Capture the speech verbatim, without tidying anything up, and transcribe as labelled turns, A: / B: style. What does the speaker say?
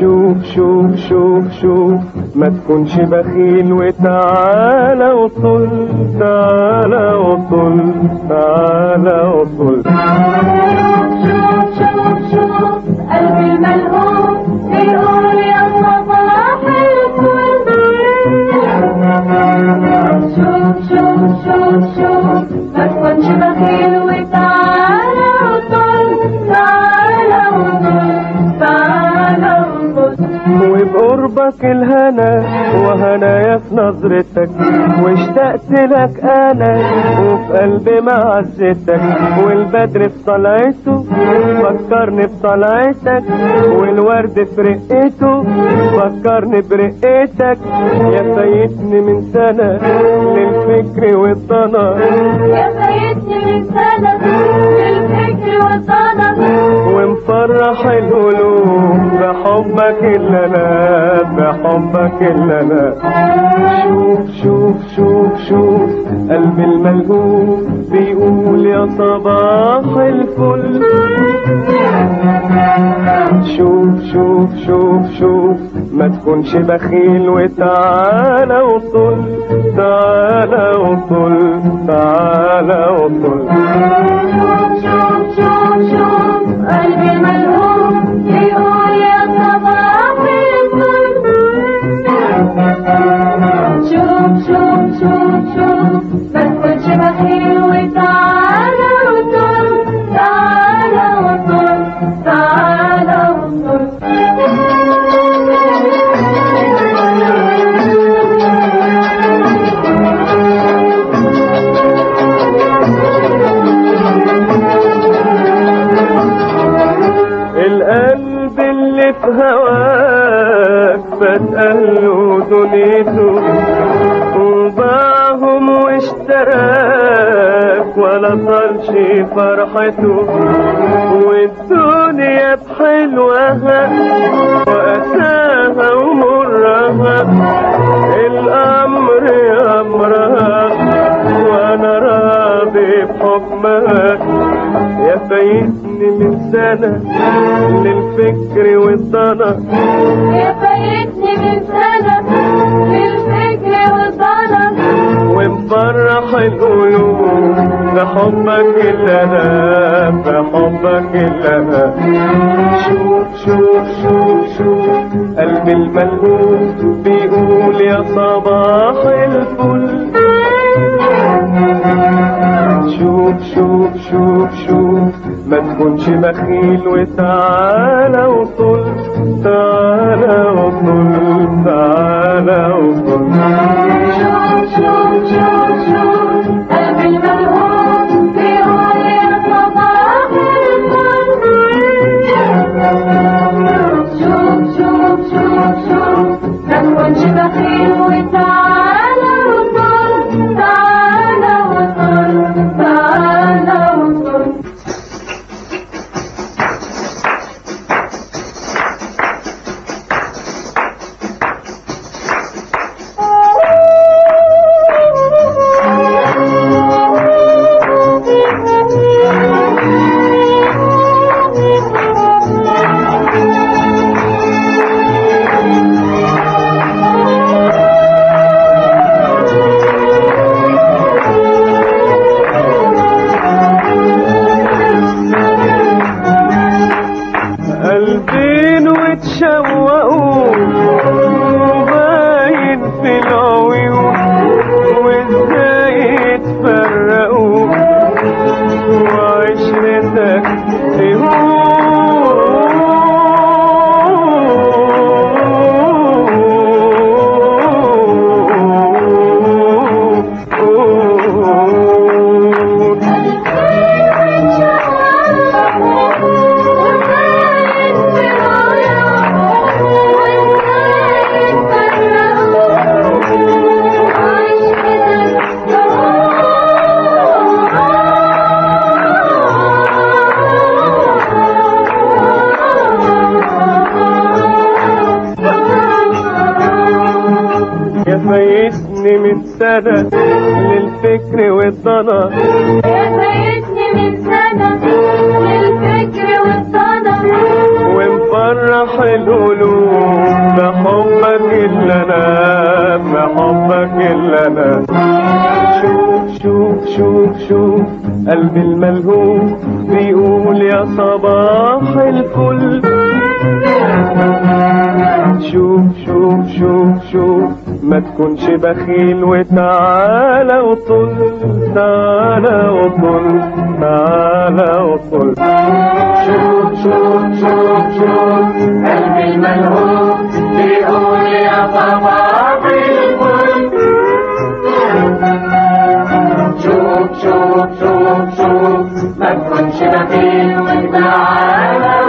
A: شوف شوف شوف شوف ما تكونش بخيل وتعالى وطل، تعالى وطل، تعالى وطل.
B: شوف شوف شوف قلبي الملهوف بيقول يا صباح الفل. شوف شوف شوف شوف ما تكونش بخيل وتعالى وطل، تعالى وطل، تعالى وطل.
A: وبقربك الهنا وهنايا في نظرتك، واشتقت لك انا وفي قلبي معزتك، والبدر في طلعته فكرني بطلعتك، والورد في رقته فكرني برقتك. يا فايتني من سنة للفكر والضنا،
B: يا فايتني من سنة للفكر والضنا،
A: ومفرح القلوب بحبك اللي انا، بحبك اللي انا. شوف شوف شوف شوف قلبي الملهوف بيقول يا صباح الفل. شوف شوف شوف شوف ما تكونش بخيل وتعالى وطل، تعالى وطل، تعالى وطل.
B: شوف شوف شوف قلبي الملهوف بيقول يا صباح الفل. شوف شوف شوف شوف ما تكونش بخيل وتعالى وطل، تعالى وطل، تعالى وطل.
A: القلب اللي في هواك فات أهله ودنيته، وباعهم واشتراك ولا طالش فرحته، والدنيا بحلوها وأساها ومرها، الأمر أمرها وأنا راضي بحكمها. يا فايتني من سنة للفكر والضنا،
B: يا فايتني من سنة للفكر والضنا،
A: ومفرح القلوب بحبك اللي انا، بحبك اللي انا. شوف شوف شوف شوف قلبي الملهوف بيقول يا صباح الفل. شوف شوف شوف شوف ما تكونش بخيل وتعالى وطل، تعالى وطل، تعالى وطل.
B: شوف شوف شوف شوف قلبي الملهوف بيقول يا صباح الفل. شوف شوف شوف شوف ما تكونش بخيل وتعالى وطل، تعالى وطل، تعالى وطل.
A: قلبين وتشوقوا وباين في العيون، وازاي يتفرقوا وعشرتك فايتني من سنة للفكر والضنا،
B: يا فايتني من سنة للفكر والضنا،
A: ومفرح صباح القلوب بحبك إلا أنا بحبك إلا أنا. شوف شوف شوف شوف قلبي الملهوف بيقول يا صباح الفل. شوف شوف شوف شوف ما تكونش بخيل وتعالى وطل تعالى وطل تعالى وطل.
B: شوف شوف شوف شوف قلبي الملهوف بيقول يا صباح الفل. شوف شوف شوف شوف ما تكونش بخيل وتعالى